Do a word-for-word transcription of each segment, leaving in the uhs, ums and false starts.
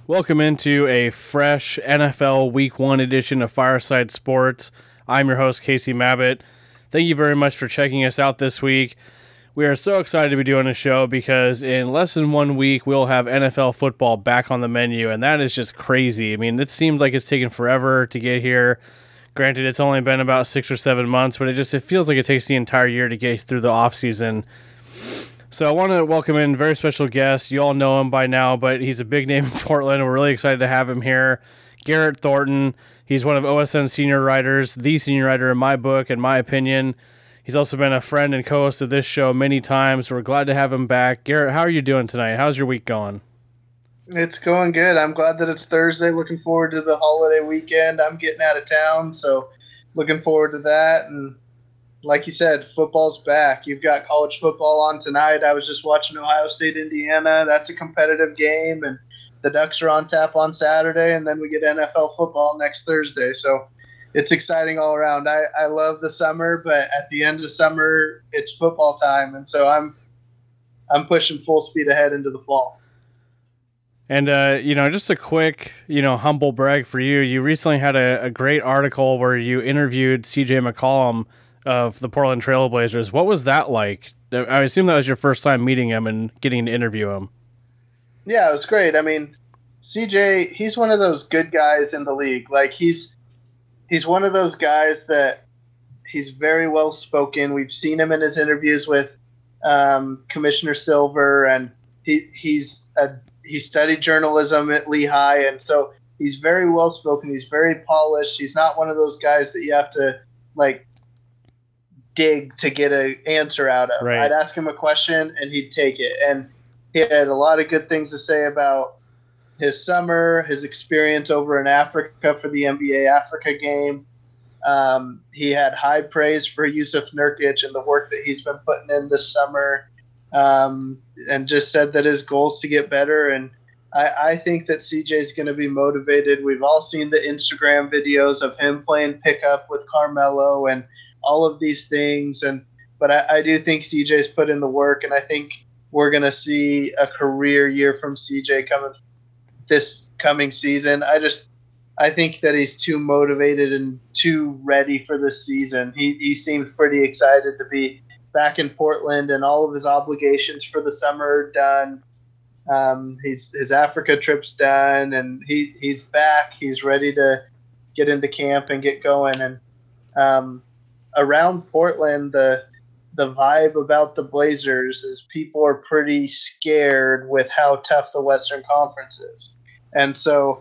Welcome into a fresh N F L Week one edition of Fireside Sports. I'm your host, Casey Mabbitt. Thank you very much for checking us out this week. We are so excited to be doing a show because in less than one week, we'll have N F L football back on the menu, and that is just crazy. I mean, it seems like it's taken forever to get here. Granted, it's only been about six or seven months, but it just it feels like it takes the entire year to get through the offseason. So I want to welcome in a very special guest. You all know him by now, but he's a big name in Portland. We're really excited to have him here. Garrett Thornton. He's one of O S N's senior writers, the senior writer in my book, in my opinion. He's also been a friend and co-host of this show many times. We're glad to have him back. Garrett, how are you doing tonight? How's your week going? It's going good. I'm glad that it's Thursday. Looking forward to the holiday weekend. I'm getting out of town, so looking forward to that. And like you said, football's back. You've got college football on tonight. I was just watching Ohio State, Indiana. That's a competitive game, and the Ducks are on tap on Saturday, and then we get N F L football next Thursday. So it's exciting all around. I, I love the summer, but at the end of summer, it's football time, and so I'm I'm pushing full speed ahead into the fall. And, uh, you know, just a quick, you know, humble brag for you. You recently had a, a great article where you interviewed C J McCollum of the Portland Trailblazers. What was that like? I assume that was your first time meeting him and getting to interview him. Yeah, it was great. I mean, C J, he's one of those good guys in the league. Like, he's he's one of those guys that he's very well spoken. We've seen him in his interviews with um, Commissioner Silver, and he he's a, he studied journalism at Lehigh, and so he's very well spoken. He's very polished. He's not one of those guys that you have to like dig to get an answer out of. Right. I'd ask him a question and he'd take it. And he had a lot of good things to say about his summer, his experience over in Africa for the N B A Africa game. Um, he had high praise for Yusuf Nurkic and the work that he's been putting in this summer, um, and just said that his goal is to get better. And I, I think that C J is going to be motivated. We've all seen the Instagram videos of him playing pickup with Carmelo and all of these things, and but I, I do think C J's put in the work, and I think we're going to see a career year from C J coming this coming season. I just I think that he's too motivated and too ready for this season. He he seems pretty excited to be back in Portland, and all of his obligations for the summer are done. Um, he's his Africa trip's done, and he he's back. He's ready to get into camp and get going. And um, around Portland, the the vibe about the Blazers is people are pretty scared with how tough the Western Conference is. And so,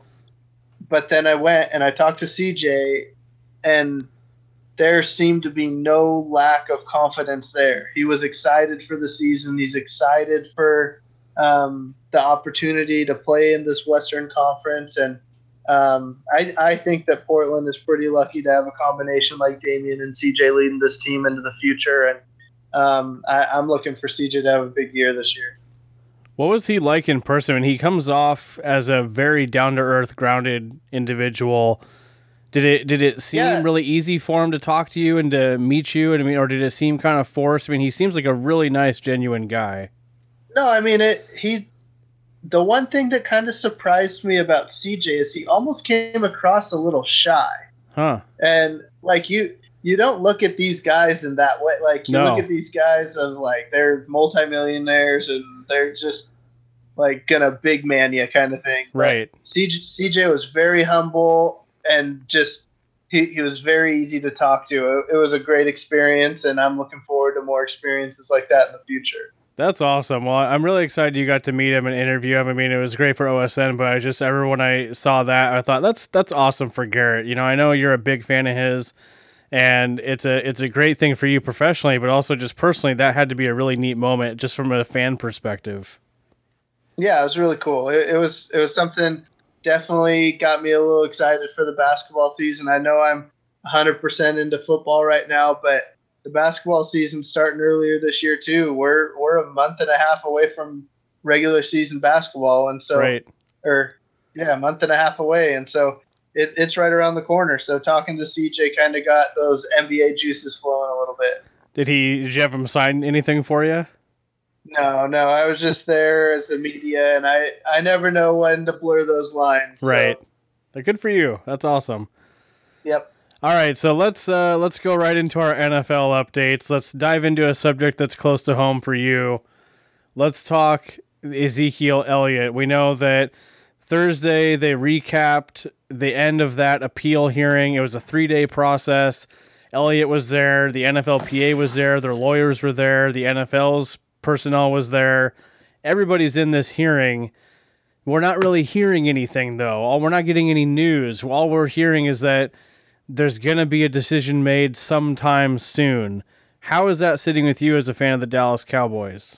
but then I went and I talked to C J, and there seemed to be no lack of confidence there. He was excited for the season. He's excited for um, the opportunity to play in this Western Conference. And Um, I, I think that Portland is pretty lucky to have a combination like Damian and C J leading this team into the future, and um, I, I'm looking for C J to have a big year this year. What was he like in person? I mean, he comes off as a very down-to-earth, grounded individual. Did it did it seem Yeah. really easy for him to talk to you and to meet you? And I mean, or did it seem kind of forced? I mean, he seems like a really nice, genuine guy. No, I mean it. He. The one thing that kind of surprised me about C J is he almost came across a little shy. Huh. And like you, you don't look at these guys in that way. Like you No. look at these guys of like they're multimillionaires and they're just like gonna big man you kind of thing. But Right. C J, C J was very humble and just he, he was very easy to talk to. It, it was a great experience, and I'm looking forward to more experiences like that in the future. That's awesome. Well, I'm really excited you got to meet him and interview him. I mean, it was great for O S N, but I just, ever when I saw that, I thought that's that's awesome for Garrett. You know, I know you're a big fan of his, and it's a it's a great thing for you professionally, but also just personally, that had to be a really neat moment just from a fan perspective. Yeah, it was really cool. It, it was it was something definitely got me a little excited for the basketball season. I know I'm one hundred percent into football right now, but the basketball season's starting earlier this year too. We're we're a month and a half away from regular season basketball, and so Right. or yeah, a month and a half away, and so it, it's right around the corner. So talking to C J kind of got those N B A juices flowing a little bit. Did he? Did you have him sign anything for you? No, no, I was just there as the media, and I, I never know when to blur those lines. So. Right. They're good for you. That's awesome. Yep. All right, so let's uh, let's go right into our N F L updates. Let's dive into a subject that's close to home for you. Let's talk Ezekiel Elliott. We know that Thursday they recapped the end of that appeal hearing. It was a three-day process. Elliott was there. The N F L P A was there. Their lawyers were there. The N F L's personnel was there. Everybody's in this hearing. We're not really hearing anything, though. All we're not getting any news. All we're hearing is that there's going to be a decision made sometime soon. How is that sitting with you as a fan of the Dallas Cowboys?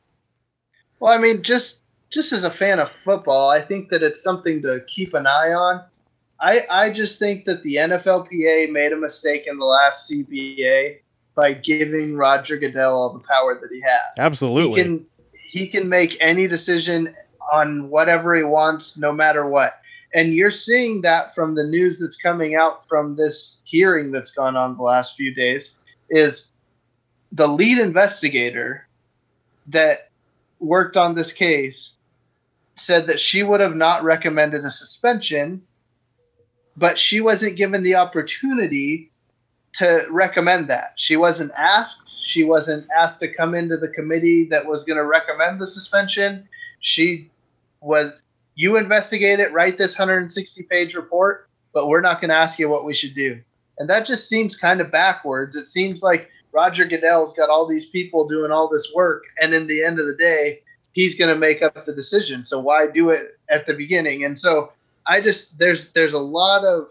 Well, I mean, just just as a fan of football, I think that it's something to keep an eye on. I, I just think that the N F L P A made a mistake in the last C B A by giving Roger Goodell all the power that he has. Absolutely. He can, he can make any decision on whatever he wants, no matter what. And you're seeing that from the news that's coming out from this hearing that's gone on the last few days, is the lead investigator that worked on this case said that she would have not recommended a suspension, but she wasn't given the opportunity to recommend that. She wasn't asked. She wasn't asked to come into the committee that was going to recommend the suspension. She was, you investigate it, write this one hundred sixty page report, but we're not going to ask you what we should do. And that just seems kind of backwards. It seems like Roger Goodell's got all these people doing all this work, and in the end of the day, he's going to make up the decision. So why do it at the beginning? And so I just, there's there's a lot of,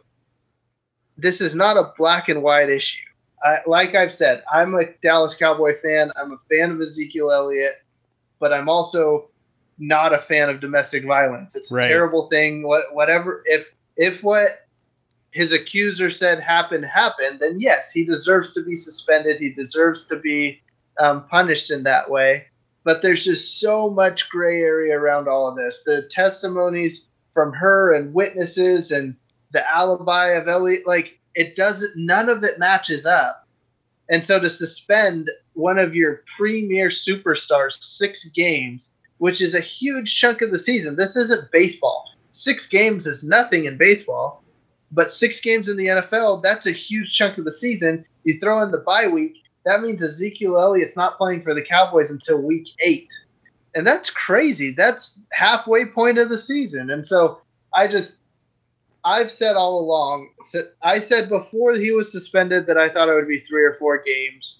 this is not a black and white issue. I, like I've said, I'm a Dallas Cowboy fan. I'm a fan of Ezekiel Elliott, but I'm also not a fan of domestic violence. It's right. a terrible thing. What, whatever, if if what his accuser said happened happened, then yes, he deserves to be suspended. He deserves to be um, punished in that way. But there's just so much gray area around all of this. The testimonies from her and witnesses and the alibi of Elliott, like it doesn't, none of it matches up. And so to suspend one of your premier superstars six games, which is a huge chunk of the season. This isn't baseball. Six games is nothing in baseball, but six games in the N F L, that's a huge chunk of the season. You throw in the bye week, that means Ezekiel Elliott's not playing for the Cowboys until week eight. And that's crazy. That's halfway point of the season. And so I just, I've said all along, I said before he was suspended that I thought it would be three or four games.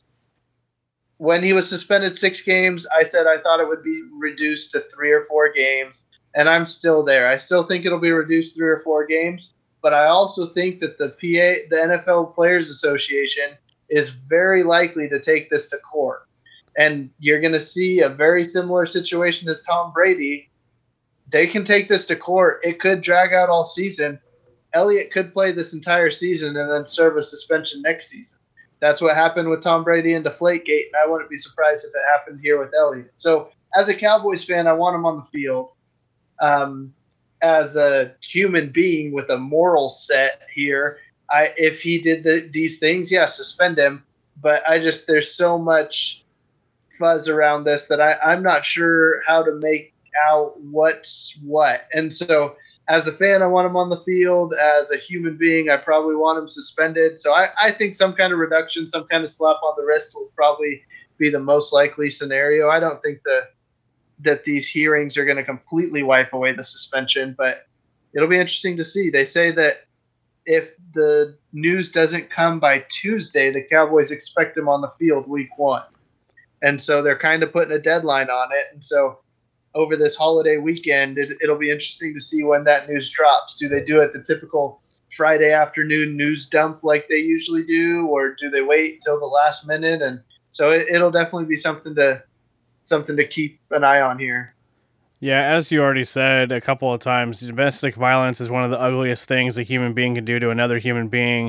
When he was suspended six games, I said I thought it would be reduced to three or four games. And I'm still there. I still think it'll be reduced three or four games. But I also think that the P A, the N F L Players Association, is very likely to take this to court. And you're going to see a very similar situation as Tom Brady. They can take this to court. It could drag out all season. Elliott could play this entire season and then serve a suspension next season. That's what happened with Tom Brady and Deflategate, and I wouldn't be surprised if it happened here with Elliott. So as a Cowboys fan, I want him on the field. Um, as a human being with a moral set here, I, if he did the, these things, yeah, suspend him. But I just, there's so much fuzz around this that I, I'm not sure how to make out what's what. And so as a fan, I want him on the field. As a human being, I probably want him suspended. So I, I think some kind of reduction, some kind of slap on the wrist will probably be the most likely scenario. I don't think the, that these hearings are going to completely wipe away the suspension, but it'll be interesting to see. They say that if the news doesn't come by Tuesday, the Cowboys expect him on the field week one. And so they're kind of putting a deadline on it. And so over this holiday weekend, it, it'll be interesting to see when that news drops. Do they do it the typical Friday afternoon news dump like they usually do, or do they wait till the last minute? And so it, it'll definitely be something to something to keep an eye on here. Yeah, as you already said a couple of times, domestic violence is one of the ugliest things a human being can do to another human being.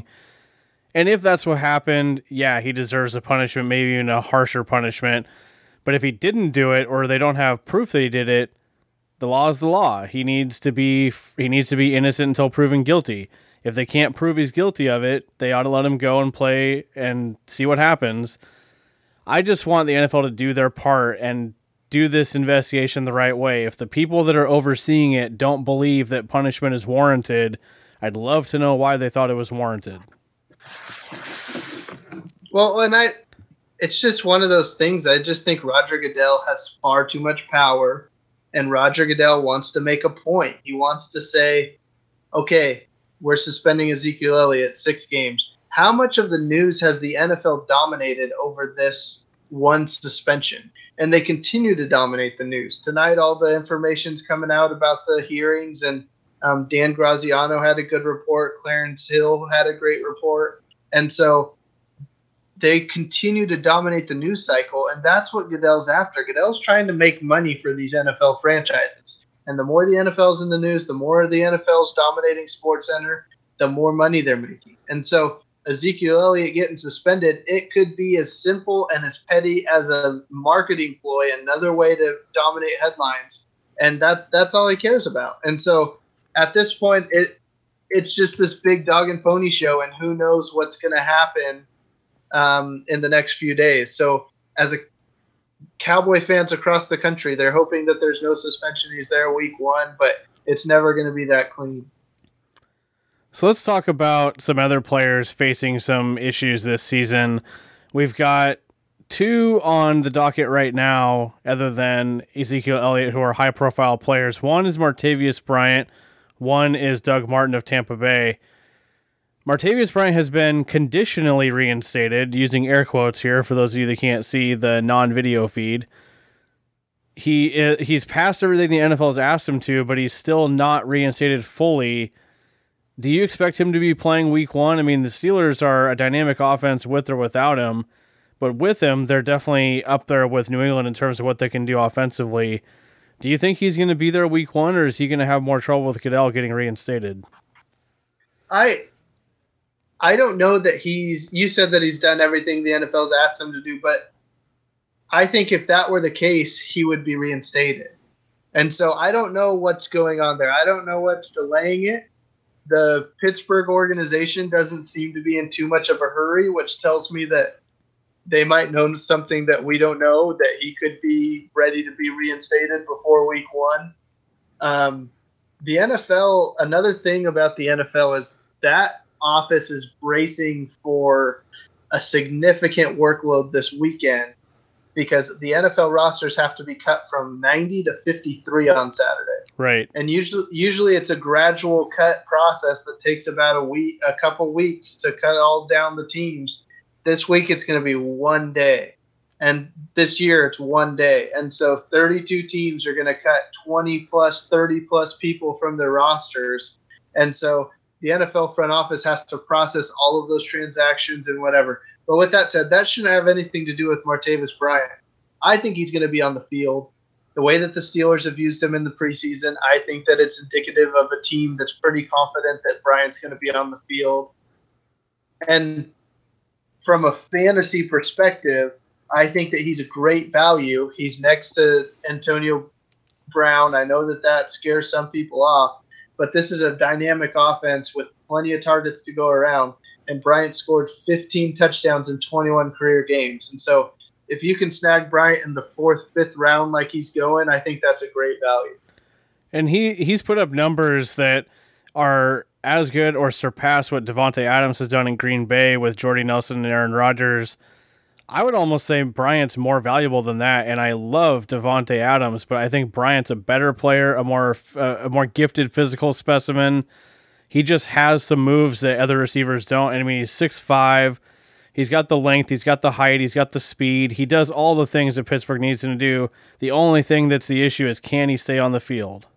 And if that's what happened, yeah, he deserves a punishment, maybe even a harsher punishment. But if he didn't do it, or they don't have proof that he did it, the law is the law. He needs to be he needs to be innocent until proven guilty. If they can't prove he's guilty of it, they ought to let him go and play and see what happens. I just want the N F L to do their part and do this investigation the right way. If the people that are overseeing it don't believe that punishment is warranted, I'd love to know why they thought it was warranted. Well, and I, it's just one of those things. I just think Roger Goodell has far too much power, and Roger Goodell wants to make a point. He wants to say, okay, we're suspending Ezekiel Elliott six games. How much of the news has the N F L dominated over this one suspension? And they continue to dominate the news. Tonight, all the information's coming out about the hearings, and um, Dan Graziano had a good report. Clarence Hill had a great report. And so they continue to dominate the news cycle, and that's what Goodell's after. Goodell's trying to make money for these N F L franchises. And the more the N F L's in the news, the more the N F L's dominating SportsCenter, the more money they're making. And so Ezekiel Elliott getting suspended, it could be as simple and as petty as a marketing ploy, another way to dominate headlines. And that that's all he cares about. And so at this point, it it's just this big dog and pony show, and who knows what's going to happen um, in the next few days. So as a Cowboy fans across the country, they're hoping that there's no suspension. He's there week one, but it's never going to be that clean. So let's talk about some other players facing some issues this season. We've got two on the docket right now, other than Ezekiel Elliott, who are high-profile players. One is Martavis Bryant. One is Doug Martin of Tampa Bay. Martavis Bryant has been conditionally reinstated, using air quotes here for those of you that can't see the non-video feed. He He's passed everything the N F L has asked him to, but he's still not reinstated fully. Do you expect him to be playing week one? I mean, the Steelers are a dynamic offense with or without him, but with him, they're definitely up there with New England in terms of what they can do offensively. Do you think he's going to be there week one, or is he going to have more trouble with Goodell getting reinstated? I I don't know that he's – you said that he's done everything the N F L's asked him to do, but I think if that were the case, he would be reinstated. And so I don't know what's going on there. I don't know what's delaying it. The Pittsburgh organization doesn't seem to be in too much of a hurry, which tells me that they might know something that we don't know, that he could be ready to be reinstated before week one. Um, the N F L, another thing about the N F L is that office is bracing for a significant workload this weekend, because the N F L rosters have to be cut from ninety to fifty-three on Saturday. Right. And usually usually it's a gradual cut process that takes about a week, a couple weeks to cut all down the teams. This week it's going to be one day. And this year it's one day. And so thirty-two teams are going to cut twenty plus, thirty plus people from their rosters. And so the N F L front office has to process all of those transactions and whatever. But with that said, that shouldn't have anything to do with Martavis Bryant. I think he's going to be on the field. The way that the Steelers have used him in the preseason, I think that it's indicative of a team that's pretty confident that Bryant's going to be on the field. And from a fantasy perspective, I think that he's a great value. He's next to Antonio Brown. I know that that scares some people off, but this is a dynamic offense with plenty of targets to go around. And Bryant scored fifteen touchdowns in twenty-one career games. And so if you can snag Bryant in the fourth, fifth round like he's going, I think that's a great value. And he, he's put up numbers that are as good or surpass what Davante Adams has done in Green Bay with Jordy Nelson and Aaron Rodgers. I would almost say Bryant's more valuable than that, and I love Davante Adams, but I think Bryant's a better player, a more uh, a more gifted physical specimen. He just has some moves that other receivers don't. And I mean, he's six five. He's got the length. He's got the height. He's got the speed. He does all the things that Pittsburgh needs him to do. The only thing that's the issue is, can he stay on the field?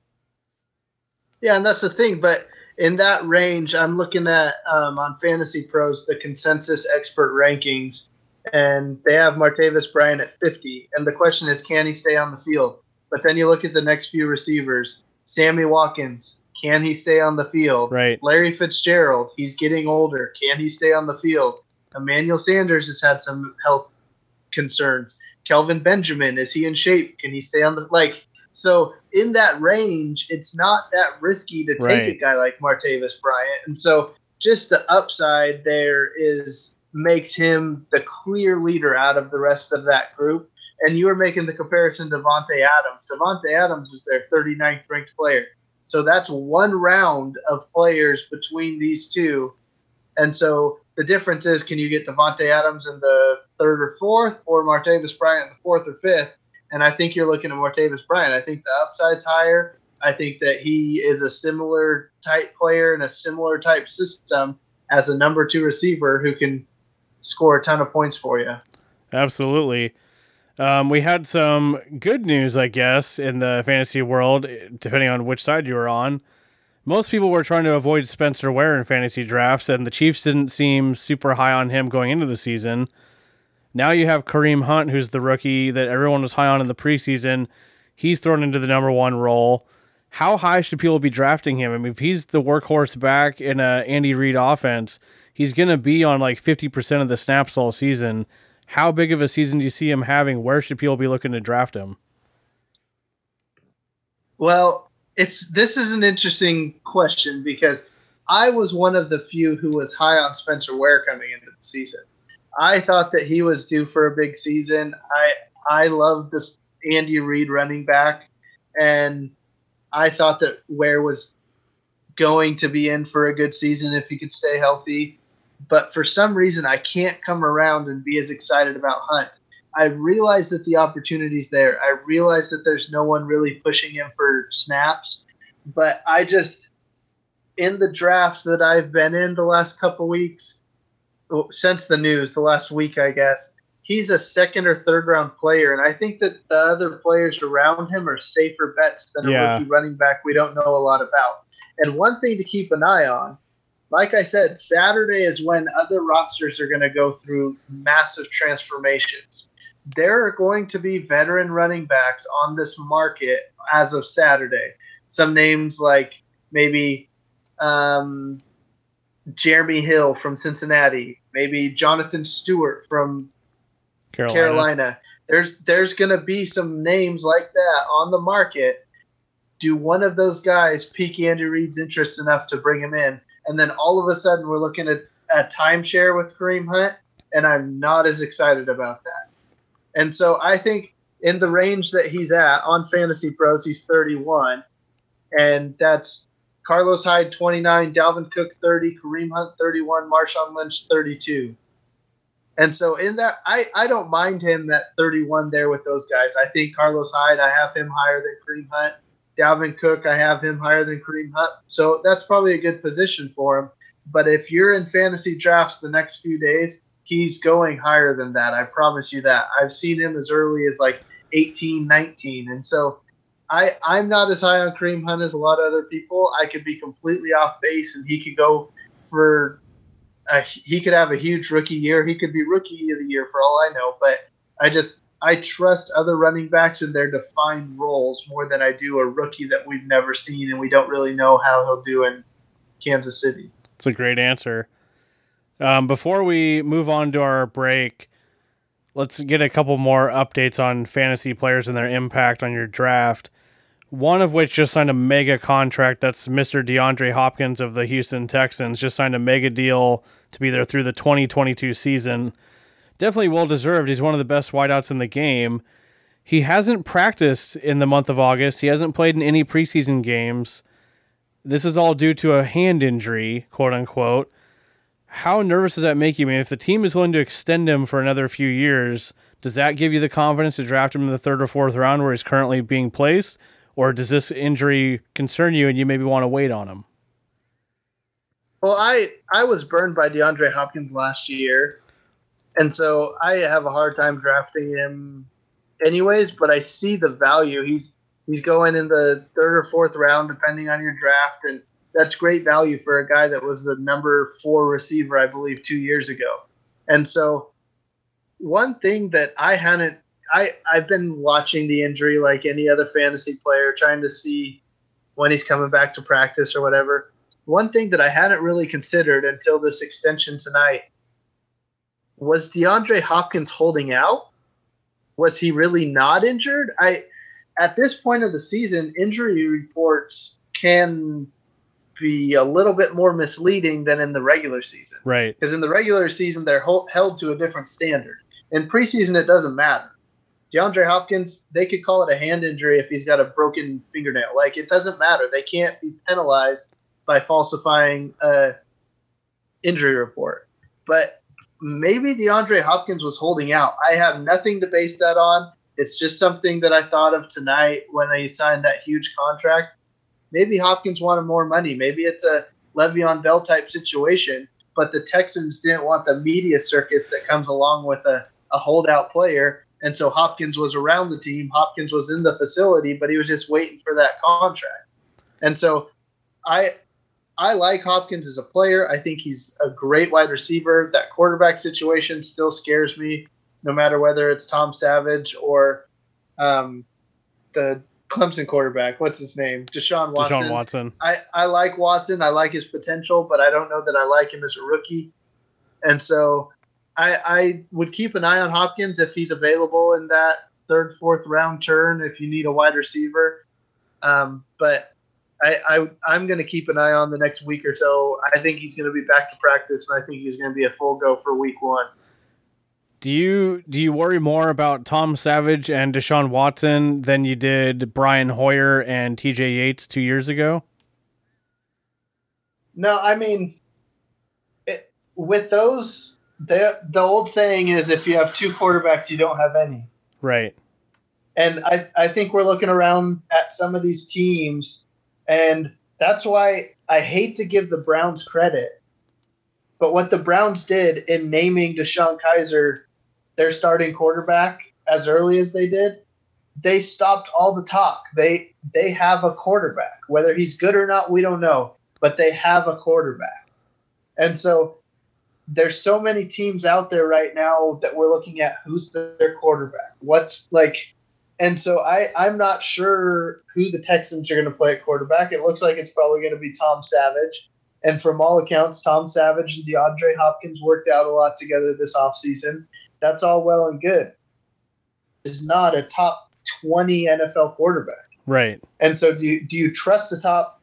Yeah, and that's the thing. But in that range, I'm looking at um, on Fantasy Pros, the consensus expert rankings, and they have Martavis Bryant at fifty. And the question is, can he stay on the field? But then you look at the next few receivers. Sammy Watkins, can he stay on the field? Right. Larry Fitzgerald, he's getting older. Can he stay on the field? Emmanuel Sanders has had some health concerns. Kelvin Benjamin, is he in shape? Can he stay on the like? So in that range, it's not that risky to take right. a guy like Martavis Bryant. And so just the upside there is makes him the clear leader out of the rest of that group. And you were making the comparison to Devontae Adams. Devontae Adams is their thirty-ninth ranked player. So that's one round of players between these two. And so the difference is, can you get Devontae Adams in the third or fourth, or Martavis Bryant in the fourth or fifth? And I think you're looking at Martavis Bryant. I think the upside's higher. I think that he is a similar type player in a similar type system as a number two receiver who can score a ton of points for you. Absolutely. Um, we had some good news, I guess, in the fantasy world, depending on which side you were on. Most people were trying to avoid Spencer Ware in fantasy drafts, and the Chiefs didn't seem super high on him going into the season. Now you have Kareem Hunt, who's the rookie that everyone was high on in the preseason. He's thrown into the number one role. How high should people be drafting him? I mean, if he's the workhorse back in a Andy Reid offense, he's going to be on like fifty percent of the snaps all season. How big of a season do you see him having? Where should people be looking to draft him? Well, it's this is an interesting question because I was one of the few who was high on Spencer Ware coming into the season. I thought that he was due for a big season. I I love this Andy Reid running back, and I thought that Ware was going to be in for a good season if he could stay healthy. But for some reason, I can't come around and be as excited about Hunt. I realize that the opportunity's there. I realize that there's no one really pushing him for snaps. But I just, in the drafts that I've been in the last couple weeks, since the news, the last week, I guess, he's a second or third round player. And I think that the other players around him are safer bets than a yeah. rookie running back we don't know a lot about. And one thing to keep an eye on, like I said, Saturday is when other rosters are going to go through massive transformations. There are going to be veteran running backs on this market as of Saturday. Some names like maybe um, Jeremy Hill from Cincinnati, maybe Jonathan Stewart from Carolina. Carolina. There's there's going to be some names like that on the market. Do one of those guys pique Andy Reid's interest enough to bring him in? And then all of a sudden we're looking at a timeshare with Kareem Hunt, and I'm not as excited about that. And so I think in the range that he's at on Fantasy Pros, he's thirty-one, and that's Carlos Hyde twenty-nine, Dalvin Cook thirty, Kareem Hunt thirty-one, Marshawn Lynch thirty-two. And so in that, I, I don't mind him at thirty-one there with those guys. I think Carlos Hyde, I have him higher than Kareem Hunt. Dalvin Cook, I have him higher than Kareem Hunt. So that's probably a good position for him. But if you're in fantasy drafts the next few days, he's going higher than that. I promise you that. I've seen him as early as like eighteen, nineteen. And so I, I'm not as high on Kareem Hunt as a lot of other people. I could be completely off base, and he could go for a, he could have a huge rookie year. He could be rookie of the year for all I know. But I just I trust other running backs in their defined roles more than I do a rookie that we've never seen and we don't really know how he'll do in Kansas City. It's a great answer. Um, before we move on to our break, let's get a couple more updates on fantasy players and their impact on your draft. One of which just signed a mega contract. That's Mister DeAndre Hopkins of the Houston Texans. Just signed a mega deal to be there through the twenty twenty-two season. Definitely well-deserved. He's one of the best wideouts in the game. He hasn't practiced in the month of August. He hasn't played in any preseason games. This is all due to a hand injury, quote-unquote. How nervous does that make you? I mean, if the team is willing to extend him for another few years, does that give you the confidence to draft him in the third or fourth round where he's currently being placed? Or does this injury concern you and you maybe want to wait on him? Well, I, I was burned by DeAndre Hopkins last year. And so I have a hard time drafting him anyways, but I see the value. He's he's going in the third or fourth round, depending on your draft, and that's great value for a guy that was the number four receiver, I believe, two years ago. And so one thing that I hadn't I, I've been watching the injury like any other fantasy player, trying to see when he's coming back to practice or whatever. One thing that I hadn't really considered until this extension tonight, was DeAndre Hopkins holding out? Was he really not injured? I, at this point of the season, injury reports can be a little bit more misleading than in the regular season. Right. Because in the regular season, they're hold, held to a different standard. In preseason, it doesn't matter. DeAndre Hopkins, they could call it a hand injury if he's got a broken fingernail. Like, it doesn't matter. They can't be penalized by falsifying a injury report. But maybe DeAndre Hopkins was holding out. I have nothing to base that on. It's just something that I thought of tonight when he signed that huge contract. Maybe Hopkins wanted more money. Maybe it's a Le'Veon Bell type situation, but the Texans didn't want the media circus that comes along with a, a holdout player. And so Hopkins was around the team. Hopkins was in the facility, but he was just waiting for that contract. And so I I like Hopkins as a player. I think he's a great wide receiver. That quarterback situation still scares me, no matter whether it's Tom Savage or um, the Clemson quarterback. What's his name? Deshaun Watson. Deshaun Watson. I, I like Watson. I like his potential, but I don't know that I like him as a rookie. And so I, I would keep an eye on Hopkins if he's available in that third, fourth round turn if you need a wide receiver. Um, but I, I, I'm going to keep an eye on the next week or so. I think he's going to be back to practice, and I think he's going to be a full go for week one. Do you do you worry more about Tom Savage and Deshaun Watson than you did Brian Hoyer and T J Yates two years ago? No, I mean, it, with those, the the old saying is if you have two quarterbacks, you don't have any. Right. And I, I think we're looking around at some of these teams, and that's why I hate to give the Browns credit. But what the Browns did in naming DeShone Kizer their starting quarterback as early as they did, they stopped all the talk. They they have a quarterback. Whether he's good or not, we don't know. But they have a quarterback. And so there's so many teams out there right now that we're looking at who's their quarterback. What's like – and so I, I'm not sure who the Texans are going to play at quarterback. It looks like it's probably going to be Tom Savage. And from all accounts, Tom Savage and DeAndre Hopkins worked out a lot together this offseason. That's all well and good. Is not a top twenty N F L quarterback. Right. And so do you, do you trust the top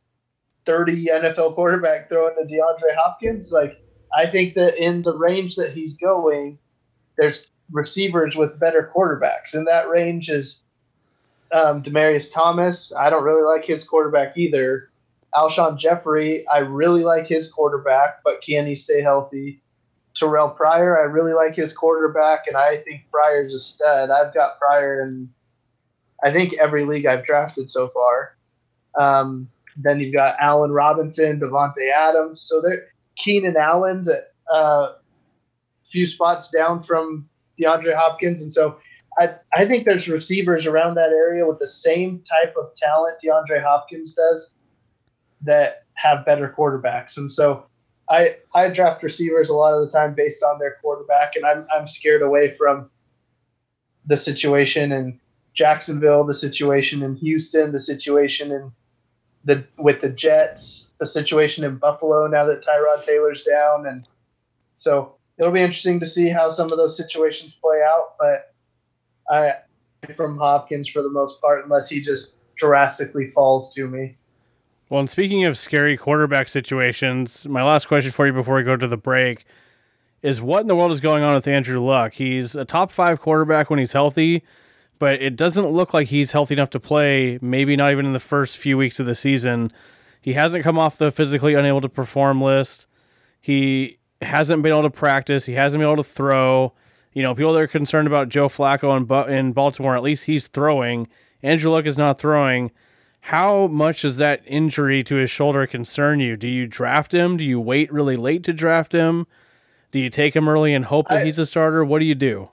thirty N F L quarterback throwing to DeAndre Hopkins? Like, I think that in the range that he's going, there's receivers with better quarterbacks. And that range is um, Demaryius Thomas. I don't really like his quarterback either. Alshon Jeffrey, I really like his quarterback, but can he stay healthy? Terrell Pryor, I really like his quarterback, and I think Pryor's a stud. I've got Pryor in, I think, every league I've drafted so far. Um, then you've got Allen Robinson, Devontae Adams. So they're Keenan Allen's a uh, few spots down from DeAndre Hopkins. And so I, I think there's receivers around that area with the same type of talent DeAndre Hopkins does that have better quarterbacks. And so I I draft receivers a lot of the time based on their quarterback, and I'm I'm scared away from the situation in Jacksonville, the situation in Houston, the situation in the with the Jets, the situation in Buffalo now that Tyrod Taylor's down. And so it'll be interesting to see how some of those situations play out, but I from Hopkins for the most part, unless he just drastically falls to me. Well, and speaking of scary quarterback situations, my last question for you before we go to the break is what in the world is going on with Andrew Luck? He's a top five quarterback when he's healthy, but it doesn't look like he's healthy enough to play, maybe not even in the first few weeks of the season. He hasn't come off the physically unable to perform list. He hasn't been able to practice. He hasn't been able to throw. You know, people that are concerned about Joe Flacco in, in Baltimore, at least he's throwing. Andrew Luck is not throwing. How much does that injury to his shoulder concern you? Do you draft him? Do you wait really late to draft him? Do you take him early and hope that I, he's a starter? What do you do?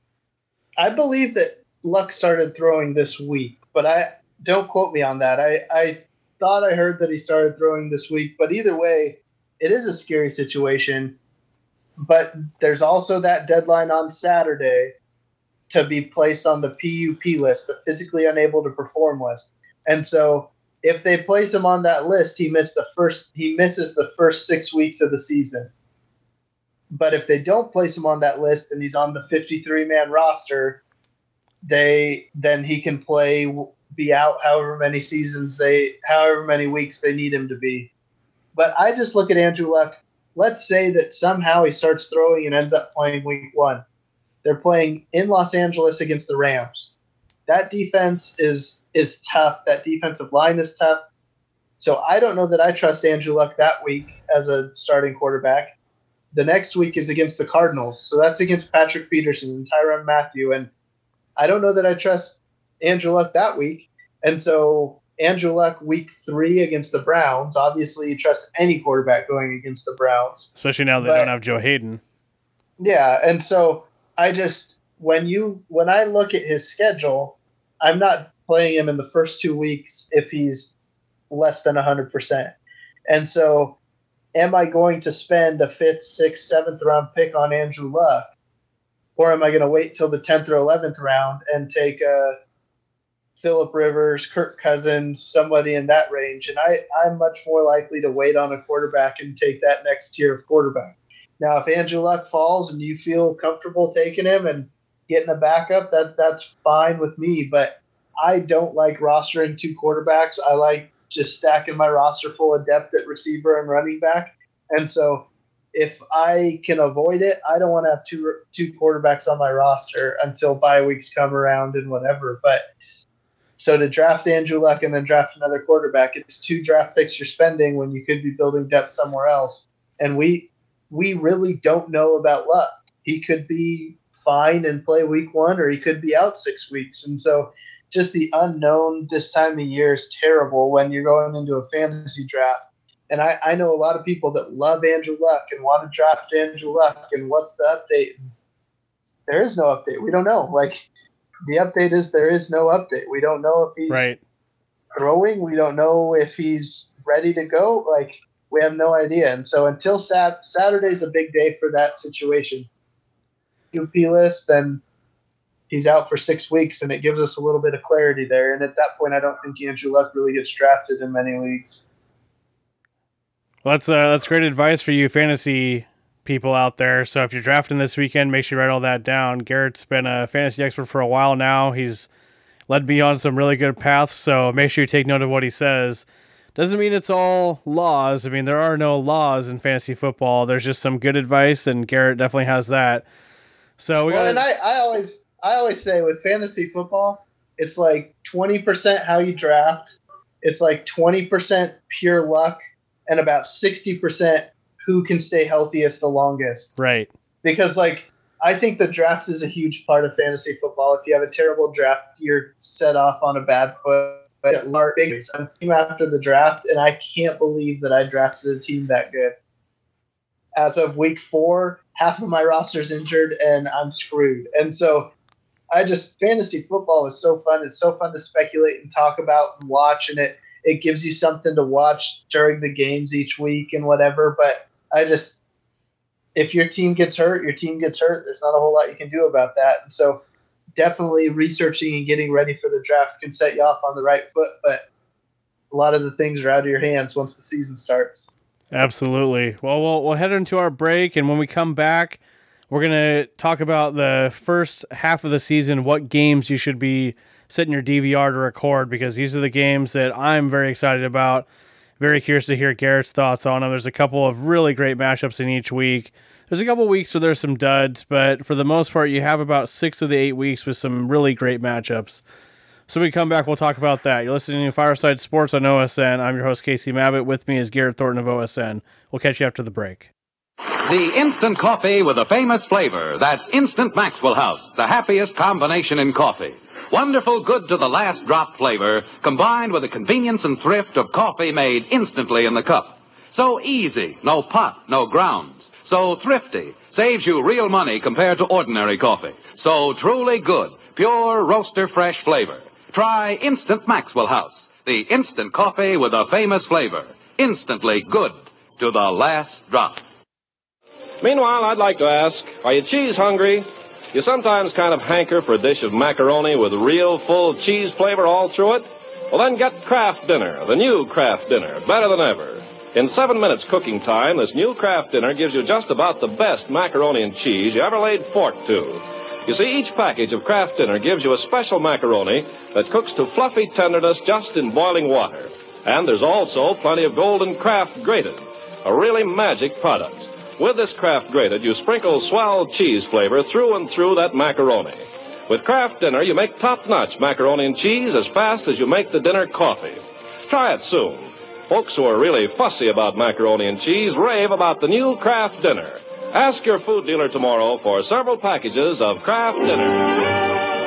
I believe that Luck started throwing this week, but I don't quote me on that. I, I thought I heard that he started throwing this week, but either way, it is a scary situation. But there's also that deadline on Saturday to be placed on the P U P list, the physically unable to perform list. And so if they place him on that list, he missed the first he misses the first six weeks of the season. But if they don't place him on that list and he's on the fifty-three man roster, they then he can play be out however many seasons they however many weeks they need him to be. But I just look at Andrew Luck. Let's say that somehow he starts throwing and ends up playing week one. They're playing in Los Angeles against the Rams. That defense is is tough. That defensive line is tough. So I don't know that I trust Andrew Luck that week as a starting quarterback. The next week is against the Cardinals. So that's against Patrick Peterson and Tyrann Mathieu. And I don't know that I trust Andrew Luck that week. And so Andrew Luck week three against the Browns. Obviously, you trust any quarterback going against the Browns. Especially now they but, don't have Joe Hayden. Yeah, and so I just when you when I look at his schedule, I'm not playing him in the first two weeks if he's less than one hundred percent. And so am I going to spend a fifth, sixth, seventh round pick on Andrew Luck? Or am I going to wait till the tenth or eleventh round and take a Phillip Rivers, Kirk Cousins, somebody in that range? And I, I'm much more likely to wait on a quarterback and take that next tier of quarterback. Now, if Andrew Luck falls and you feel comfortable taking him and getting a backup, that that's fine with me. But I don't like rostering two quarterbacks. I like just stacking my roster full of depth at receiver and running back. And so if I can avoid it, I don't want to have two two quarterbacks on my roster until bye weeks come around and whatever. But so to draft Andrew Luck and then draft another quarterback, it's two draft picks you're spending when you could be building depth somewhere else. And we we really don't know about Luck. He could be fine and play week one, or he could be out six weeks. And so just the unknown this time of year is terrible when you're going into a fantasy draft. And I, I know a lot of people that love Andrew Luck and want to draft Andrew Luck. And what's the update? There is no update. We don't know. Like, the update is there is no update. We don't know if he's right. throwing. We don't know if he's ready to go. Like, we have no idea. And so until Sat- Saturday's a big day for that situation. Q P list, then he's out for six weeks, and it gives us a little bit of clarity there. And at that point, I don't think Andrew Luck really gets drafted in many leagues. Well, that's, uh, that's great advice for you fantasy people out there. So if you're drafting this weekend, make sure you write all that down. Garrett's been a fantasy expert for a while now. He's led me on some really good paths, so make sure you take note of what he says. Doesn't mean it's all laws. I mean, there are no laws in fantasy football. There's just some good advice, and Garrett definitely has that. So we well, got. And I, I always, I always say with fantasy football, it's like twenty percent how you draft, it's like twenty percent pure luck, and about sixty percent who can stay healthiest the longest. Right. Because like I think the draft is a huge part of fantasy football. If you have a terrible draft, you're set off on a bad foot. But at large, I'm team after the draft, and I can't believe that I drafted a team that good. As of week four, half of my roster's injured, and I'm screwed. And so I just, fantasy football is so fun. It's so fun to speculate and talk about and watch, and it, it gives you something to watch during the games each week and whatever. But I just, if your team gets hurt, your team gets hurt. There's not a whole lot you can do about that. And so definitely researching and getting ready for the draft can set you off on the right foot, but a lot of the things are out of your hands once the season starts. Absolutely. Well, we'll, we'll head into our break, and when we come back, we're going to talk about the first half of the season, what games you should be setting your D V R to record, because these are the games that I'm very excited about. Very curious to hear Garrett's thoughts on them. There's a couple of really great matchups in each week. There's a couple of weeks where there's some duds, but for the most part, you have about six of the eight weeks with some really great matchups. So when we come back, we'll talk about that. You're listening to Fireside Sports on O S N. I'm your host, Casey Mabbitt. With me is Garrett Thornton of O S N. We'll catch you after the break. The instant coffee with a famous flavor. That's Instant Maxwell House, the happiest combination in coffee. Wonderful, good to the last drop flavor, combined with the convenience and thrift of coffee made instantly in the cup. So easy, no pot, no grounds. So thrifty, saves you real money compared to ordinary coffee. So truly good, pure roaster fresh flavor. Try Instant Maxwell House, the instant coffee with a famous flavor. Instantly good to the last drop. Meanwhile, I'd like to ask, are you cheese hungry? You sometimes kind of hanker for a dish of macaroni with real full cheese flavor all through it? Well, then get Kraft Dinner, the new Kraft Dinner, better than ever. In seven minutes cooking time, this new Kraft Dinner gives you just about the best macaroni and cheese you ever laid fork to. You see, each package of Kraft Dinner gives you a special macaroni that cooks to fluffy tenderness just in boiling water. And there's also plenty of Golden Kraft Grated, a really magic product. With this Kraft Grated, you sprinkle swell cheese flavor through and through that macaroni. With Kraft Dinner, you make top-notch macaroni and cheese as fast as you make the dinner coffee. Try it soon. Folks who are really fussy about macaroni and cheese rave about the new Kraft Dinner. Ask your food dealer tomorrow for several packages of Kraft Dinner.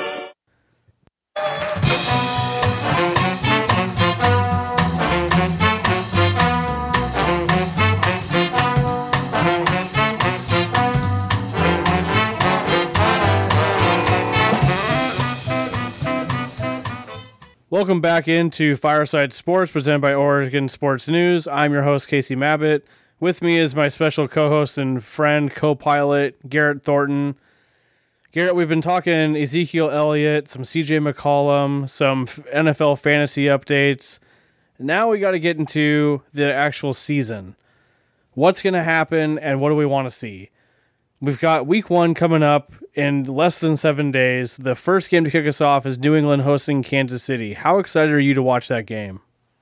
Welcome back into Fireside Sports, presented by Oregon Sports News. I'm your host, Casey Mabbitt. With me is my special co-host and friend, co-pilot, Garrett Thornton. Garrett, we've been talking Ezekiel Elliott, some C J McCollum, some N F L fantasy updates. Now we got to get into the actual season. What's going to happen, and what do we want to see? We've got week one coming up in less than seven days. The first game to kick us off is New England hosting Kansas City. How excited are you to watch that game?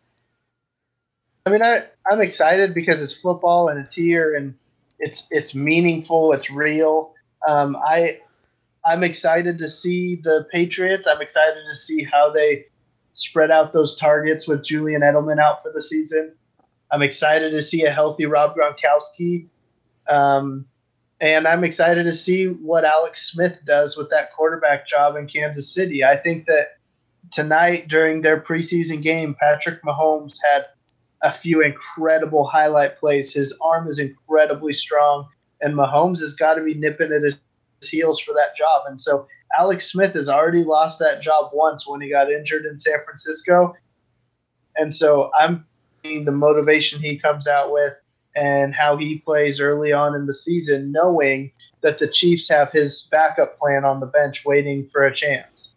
I mean, I, I'm excited because it's football and it's here and it's it's meaningful, it's real. Um, I, I'm excited to see the Patriots. I'm excited to see how they spread out those targets with Julian Edelman out for the season. I'm excited to see a healthy Rob Gronkowski. Um And I'm excited to see what Alex Smith does with that quarterback job in Kansas City. I think that tonight during their preseason game, Patrick Mahomes had a few incredible highlight plays. His arm is incredibly strong, and Mahomes has got to be nipping at his heels for that job. And so Alex Smith has already lost that job once when he got injured in San Francisco. And so I'm seeing the motivation he comes out with and how he plays early on in the season, knowing that the Chiefs have his backup plan on the bench waiting for a chance.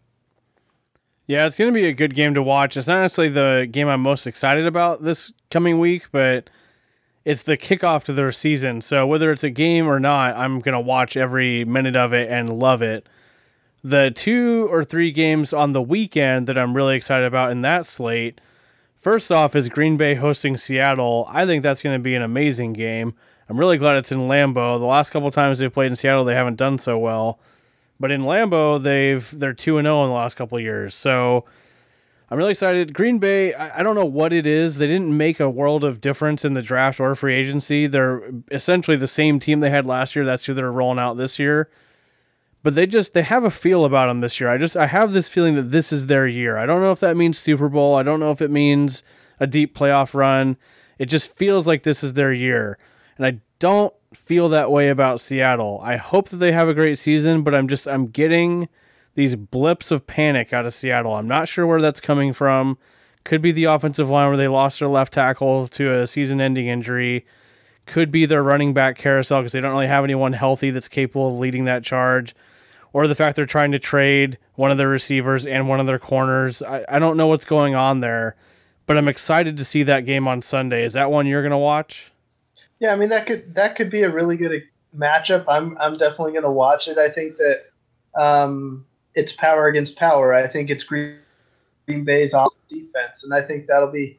Yeah, it's going to be a good game to watch. It's not necessarily the game I'm most excited about this coming week, but it's the kickoff to their season. So whether it's a game or not, I'm going to watch every minute of it and love it. The two or three games on the weekend that I'm really excited about in that slate, first off is Green Bay hosting Seattle. I think that's going to be an amazing game. I'm really glad it's in Lambeau. The last couple times they've played in Seattle, they haven't done so well. But in Lambeau, they've they're two and oh in the last couple of years. So I'm really excited. Green Bay, I, I don't know what it is. They didn't make a world of difference in the draft or free agency. They're essentially the same team they had last year. That's who they're rolling out this year. But they just, they have a feel about them this year. I just, I have this feeling that this is their year. I don't know if that means Super Bowl. I don't know if it means a deep playoff run. It just feels like this is their year. And I don't feel that way about Seattle. I hope that they have a great season, but I'm just, I'm getting these blips of panic out of Seattle. I'm not sure where that's coming from. Could be the offensive line where they lost their left tackle to a season-ending injury. Could be their running back carousel because they don't really have anyone healthy that's capable of leading that charge. Or the fact they're trying to trade one of their receivers and one of their corners. I, I don't know what's going on there, but I'm excited to see that game on Sunday. Is that one you're going to watch? Yeah, I mean, that could that could be a really good matchup. I'm I'm definitely going to watch it. I think that um, it's power against power. I think it's Green Bay's offense defense, and I think that'll be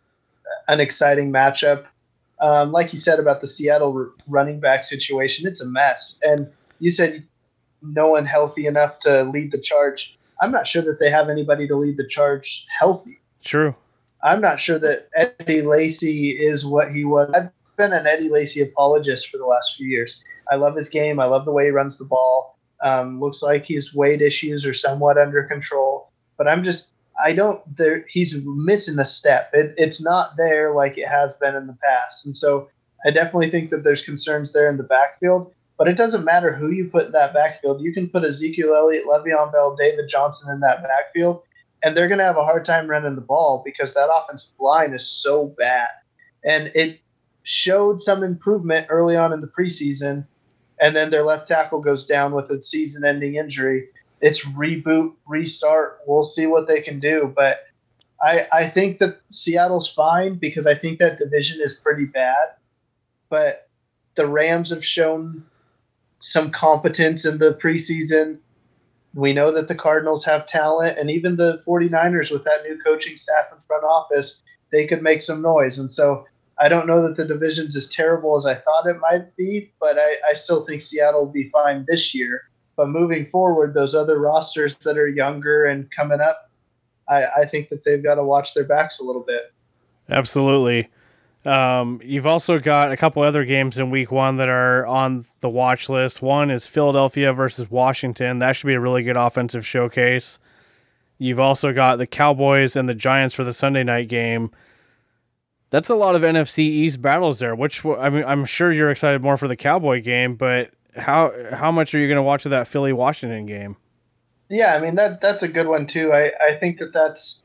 an exciting matchup. Um, like you said about the Seattle running back situation, it's a mess. And you said no one healthy enough to lead the charge. I'm not sure that they have anybody to lead the charge healthy. True. I'm not sure that Eddie Lacy is what he was. I've been an Eddie Lacy apologist for the last few years. I love his game. I love the way he runs the ball. Um, looks like his weight issues are somewhat under control. But I'm just, I don't, there, he's missing a step. It, it's not there like it has been in the past. And so I definitely think that there's concerns there in the backfield. But it doesn't matter who you put in that backfield. You can put Ezekiel Elliott, Le'Veon Bell, David Johnson in that backfield, and they're going to have a hard time running the ball because that offensive line is so bad. And it showed some improvement early on in the preseason, and then their left tackle goes down with a season-ending injury. It's reboot, restart. We'll see what they can do. But I, I think that Seattle's fine because I think that division is pretty bad. But the Rams have shown some competence in the preseason. We know that the Cardinals have talent, and even the 49ers with that new coaching staff and front office, they could make some noise. And so I don't know that the division's as terrible as I thought it might be, but I, I still think Seattle will be fine this year. But moving forward, those other rosters that are younger and coming up, I, I think that they've got to watch their backs a little bit. Absolutely. Um, you've also got a couple other games in week one that are on the watch list. One is Philadelphia versus Washington. That should be a really good offensive showcase. You've also got the Cowboys and the Giants for the Sunday night game. That's a lot of N F C East battles there. Which I mean, I'm sure you're excited more for the Cowboy game, but how how much are you going to watch of that Philly Washington game? Yeah, I mean that that's a good one too. I, I think that that's.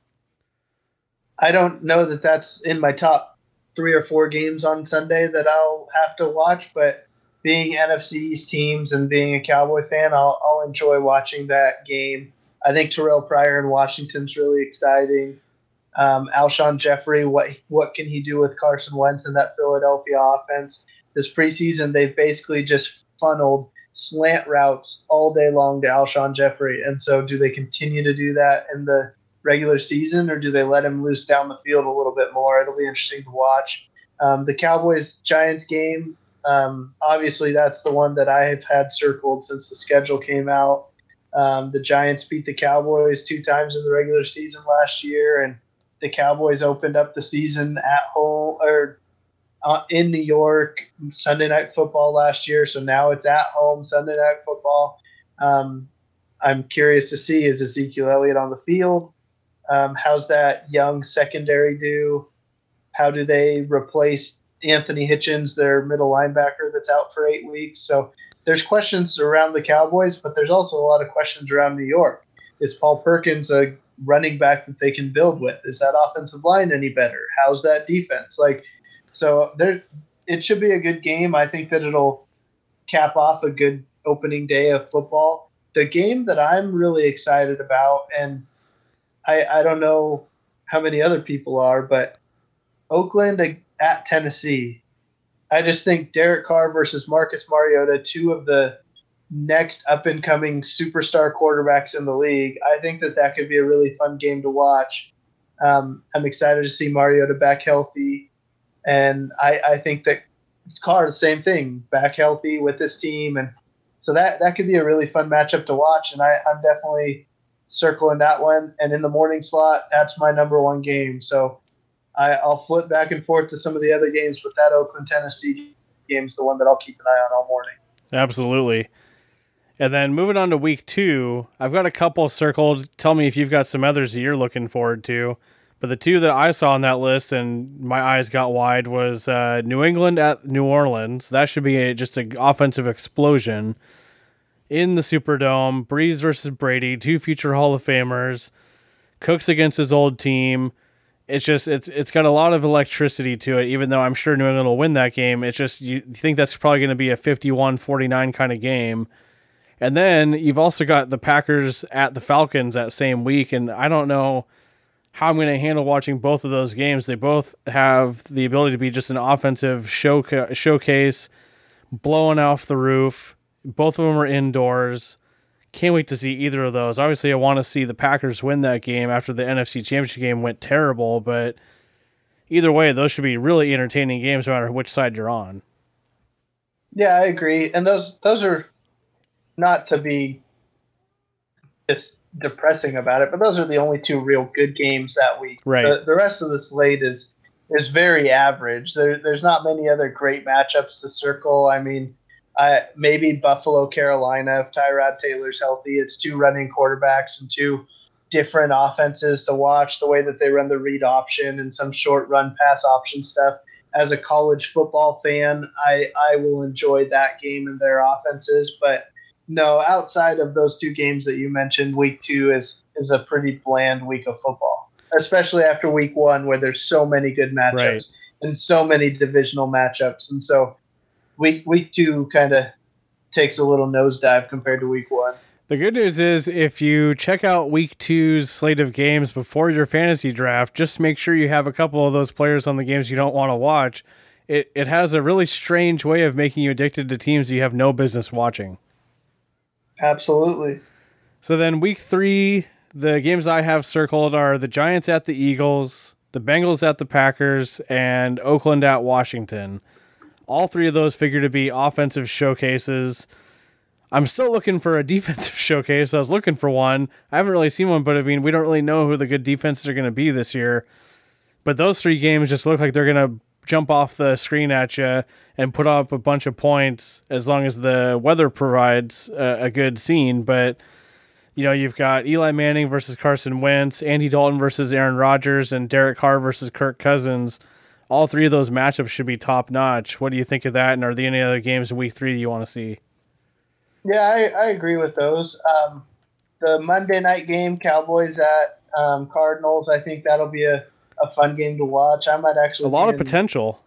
I don't know that that's in my top three or four games on Sunday that I'll have to watch, but being N F C East teams and being a Cowboy fan, I'll I'll enjoy watching that game. I think Terrell Pryor in Washington's really exciting. Um, Alshon Jeffrey, what what can he do with Carson Wentz and that Philadelphia offense? This preseason, they've basically just funneled slant routes all day long to Alshon Jeffrey. And so do they continue to do that in the regular season, or do they let him loose down the field a little bit more? It'll be interesting to watch. Um, the Cowboys-Giants game, um, obviously that's the one that I have had circled since the schedule came out. Um, the Giants beat the Cowboys two times in the regular season last year, and the Cowboys opened up the season at home or uh, in New York Sunday Night Football last year. So now it's at home Sunday Night Football. Um, I'm curious to see, is Ezekiel Elliott on the field? Um, how's that young secondary do? How do they replace Anthony Hitchens, their middle linebacker that's out for eight weeks? So there's questions around the Cowboys, but there's also a lot of questions around New York. Is Paul Perkins a running back that they can build with? Is that offensive line any better? How's that defense? Like, so there, it should be a good game. I think that it'll cap off a good opening day of football. The game that I'm really excited about, and I, I don't know how many other people are, but Oakland at Tennessee. I just think Derek Carr versus Marcus Mariota, two of the next up-and-coming superstar quarterbacks in the league. I think that that could be a really fun game to watch. Um, I'm excited to see Mariota back healthy, and I, I think that Carr, the same thing, back healthy with this team, and so that that could be a really fun matchup to watch. And I, I'm definitely circling that one. And in the morning slot, that's my number one game. So I, I'll flip back and forth to some of the other games, but that Oakland Tennessee game is the one that I'll keep an eye on all morning. Absolutely. And then moving on to week two, I've got a couple circled. Tell me if you've got some others that you're looking forward to. But the two that I saw on that list and my eyes got wide was uh, New England at New Orleans. That should be a, just an offensive explosion in the Superdome. Breeze versus Brady, two future Hall of Famers. Cooks against his old team. It's just it's it's got a lot of electricity to it, even though I'm sure New England will win that game. It's just you think that's probably going to be a fifty-one forty-nine kind of game. And then you've also got the Packers at the Falcons that same week, and I don't know how I'm going to handle watching both of those games. They both have the ability to be just an offensive show, showcase, blowing off the roof. Both of them are indoors. Can't wait to see either of those. Obviously, I want to see the Packers win that game after the N F C Championship game went terrible, but either way, those should be really entertaining games no matter which side you're on. Yeah, I agree. And those those are not to be just depressing about it, but those are the only two real good games that week. Right. The, the rest of the slate is is very average. There, there's not many other great matchups to circle. I mean, uh, maybe Buffalo, Carolina, if Tyrod Taylor's healthy. It's two running quarterbacks and two different offenses to watch, the way that they run the read option and some short run pass option stuff. As a college football fan, I, I will enjoy that game and their offenses. But no, outside of those two games that you mentioned, week two is, is a pretty bland week of football, especially after week one where there's so many good matchups right. and so many divisional matchups. And so week week two kind of takes a little nosedive compared to week one. The good news is if you check out week two's slate of games before your fantasy draft, just make sure you have a couple of those players on the games you don't want to watch. It it has a really strange way of making you addicted to teams you have no business watching. Absolutely. So then week three, the games I have circled are the Giants at the Eagles, the Bengals at the Packers, and Oakland at Washington. All three of those figure to be offensive showcases. I'm still looking for a defensive showcase. I was looking for one. I haven't really seen one, but I mean, we don't really know who the good defenses are going to be this year. But those three games just look like they're going to jump off the screen at you and put up a bunch of points as long as the weather provides a, a good scene. But, you know, you've got Eli Manning versus Carson Wentz, Andy Dalton versus Aaron Rodgers, and Derek Carr versus Kirk Cousins. All three of those matchups should be top-notch. What do you think of that, and are there any other games in week three you want to see? Yeah, I, I agree with those. Um, the Monday night game, Cowboys at um, Cardinals, I think that'll be a, a fun game to watch. I might actually a lot of in, potential.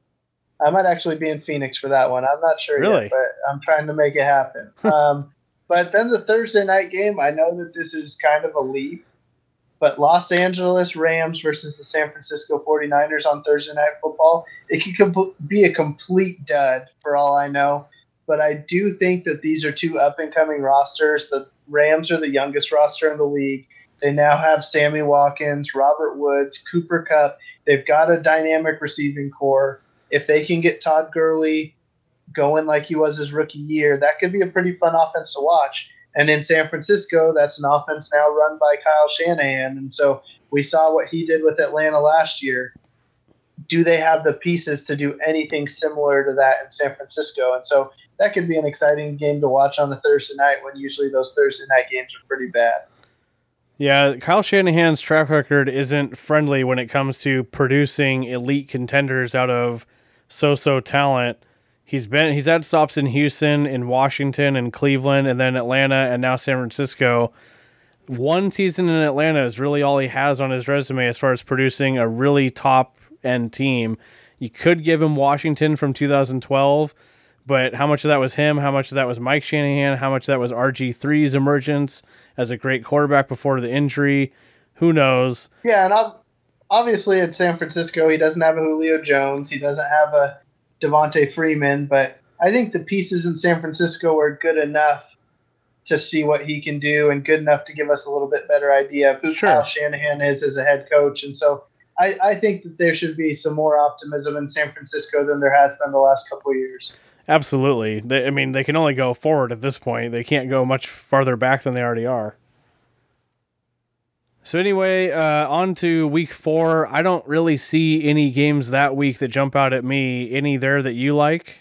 I might actually be in Phoenix for that one. I'm not sure really? yet, but I'm trying to make it happen. Um, but then the Thursday night game, I know that this is kind of a leap, but Los Angeles Rams versus the San Francisco forty-niners on Thursday Night Football, it could com- be a complete dud for all I know. But I do think that these are two up-and-coming rosters. The Rams are the youngest roster in the league. They now have Sammy Watkins, Robert Woods, Cooper Kupp. They've got a dynamic receiving core. If they can get Todd Gurley going like he was his rookie year, that could be a pretty fun offense to watch. And in San Francisco, that's an offense now run by Kyle Shanahan. And so we saw what he did with Atlanta last year. Do they have the pieces to do anything similar to that in San Francisco? And so that could be an exciting game to watch on a Thursday night when usually those Thursday night games are pretty bad. Yeah, Kyle Shanahan's track record isn't friendly when it comes to producing elite contenders out of so-so talent. He's been he's had stops in Houston, in Washington, and Cleveland, and then Atlanta, and now San Francisco. One season in Atlanta is really all he has on his resume as far as producing a really top-end team. You could give him Washington from two thousand twelve, but how much of that was him? How much of that was Mike Shanahan? How much of that was R G three's emergence as a great quarterback before the injury? Who knows? Yeah, and obviously at San Francisco, he doesn't have a Julio Jones. He doesn't have a Devontae Freeman, but I think the pieces in San Francisco are good enough to see what he can do and good enough to give us a little bit better idea of who Sure. Kyle Shanahan is as a head coach. And so I, I think that there should be some more optimism in San Francisco than there has been the last couple of years. Absolutely. They, I mean, they can only go forward at this point. They can't go much farther back than they already are. So anyway, uh, on to week four. I don't really see any games that week that jump out at me. Any there that you like?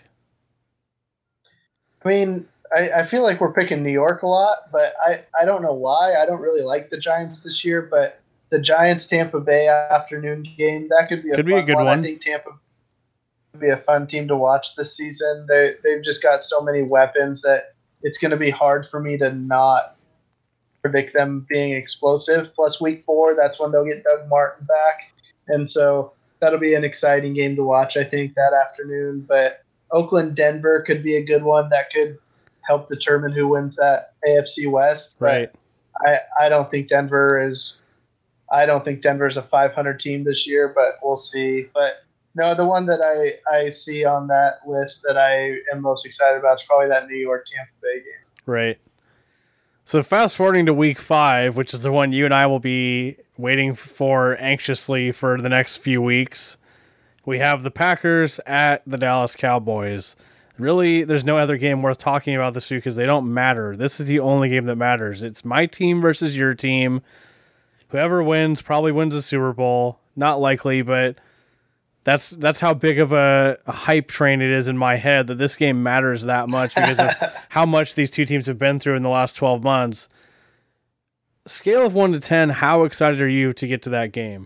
I mean, I, I feel like we're picking New York a lot, but I, I don't know why. I don't really like the Giants this year, but the Giants-Tampa Bay afternoon game, that could be a could fun be a good one. one. I think Tampa would be a fun team to watch this season. They, they've just got so many weapons that it's going to be hard for me to not predict them being explosive. Plus week four, that's when they'll get Doug Martin back. And so that'll be an exciting game to watch, I think, that afternoon. But Oakland-Denver could be a good one that could help determine who wins that A F C West. But Right. I, I don't think Denver is I don't think Denver is a five hundred team this year, but we'll see. But no, the one that I, I see on that list that I am most excited about is probably that New York-Tampa Bay game. Right. So fast forwarding to week five, which is the one you and I will be waiting for anxiously for the next few weeks, we have the Packers at the Dallas Cowboys. Really, there's no other game worth talking about this week because they don't matter. This is the only game that matters. It's my team versus your team. Whoever wins probably wins the Super Bowl. Not likely, but that's that's how big of a, a hype train it is in my head that this game matters that much because of how much these two teams have been through in the last twelve months. Scale of one to ten, how excited are you to get to that game?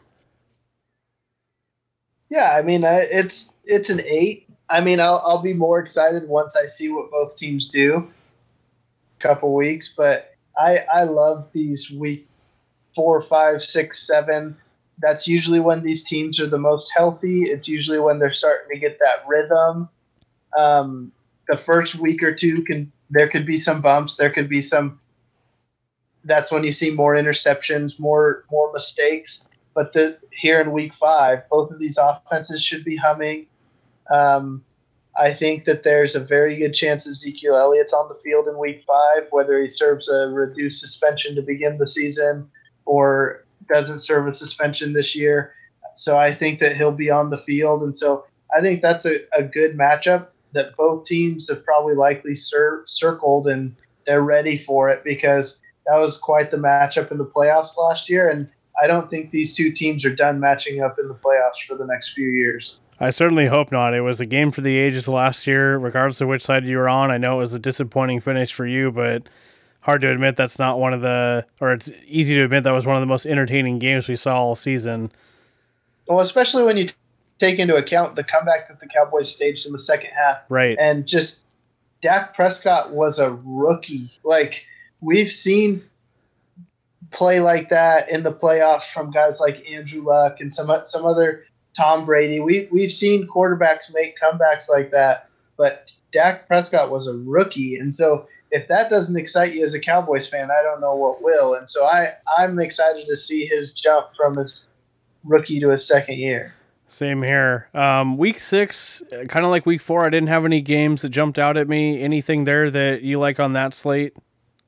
Yeah, I mean, uh, it's it's an eight. I mean, I'll I'll be more excited once I see what both teams do. A couple weeks, but I I love these week four, five, six, seven. That's usually when these teams are the most healthy. It's usually when they're starting to get that rhythm. Um, the first week or two can there could be some bumps. There could be some. That's when you see more interceptions, more more mistakes. But the here in week five, both of these offenses should be humming. Um, I think that there's a very good chance Ezekiel Elliott's on the field in week five, whether he serves a reduced suspension to begin the season or doesn't serve a suspension this year. So I think that he'll be on the field. And so I think that's a, a good matchup that both teams have probably likely cir- circled, and they're ready for it because that was quite the matchup in the playoffs last year. And I don't think these two teams are done matching up in the playoffs for the next few years. I certainly hope not. It was a game for the ages last year, regardless of which side you were on. I know it was a disappointing finish for you, but hard to admit that's not one of the, or it's easy to admit that was one of the most entertaining games we saw all season. Well, especially when you t- take into account the comeback that the Cowboys staged in the second half. Right. And just Dak Prescott was a rookie. Like, we've seen play like that in the playoffs from guys like Andrew Luck and some some other Tom Brady. We, we've seen quarterbacks make comebacks like that, but Dak Prescott was a rookie. And so if that doesn't excite you as a Cowboys fan, I don't know what will. And so I, I'm excited to see his jump from his rookie to his second year. Same here. Um, week six, kind of like week four, I didn't have any games that jumped out at me. Anything there that you like on that slate?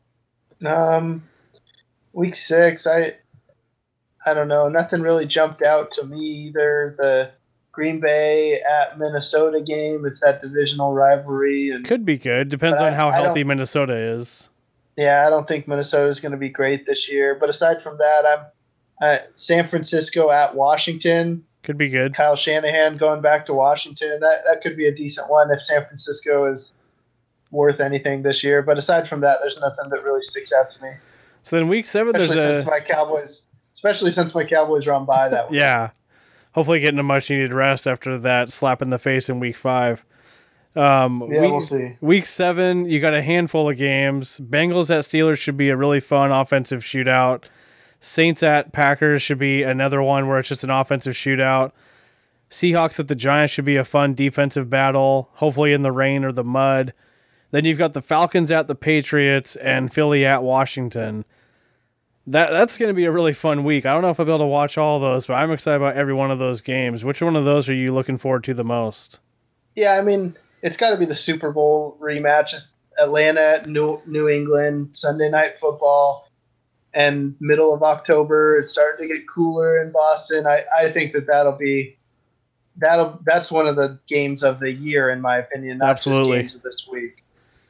Um, week six, I I don't know. Nothing really jumped out to me either. The Green Bay at Minnesota game, it's that divisional rivalry. And could be good. Depends on I, how I healthy Minnesota is. Yeah, I don't think Minnesota is going to be great this year. But aside from that, I'm uh, San Francisco at Washington. Could be good. Kyle Shanahan going back to Washington. That that could be a decent one if San Francisco is worth anything this year. But aside from that, there's nothing that really sticks out to me. So then week seven, especially there's since a my Cowboys, especially since my Cowboys are on bye that week. Yeah. Hopefully getting a much needed rest after that slap in the face in week five. Um, yeah, week, we'll see. Week seven, you got a handful of games. Bengals at Steelers should be a really fun offensive shootout. Saints at Packers should be another one where it's just an offensive shootout. Seahawks at the Giants should be a fun defensive battle, hopefully in the rain or the mud. Then you've got the Falcons at the Patriots and Philly at Washington. That That's going to be a really fun week. I don't know if I'll be able to watch all those, but I'm excited about every one of those games. Which one of those are you looking forward to the most? Yeah, I mean, it's got to be the Super Bowl rematch. It's Atlanta at New, New England, Sunday Night Football, and middle of October. It's starting to get cooler in Boston. I, I think that that'll be that'll that's one of the games of the year, in my opinion, not Absolutely. just games of this week.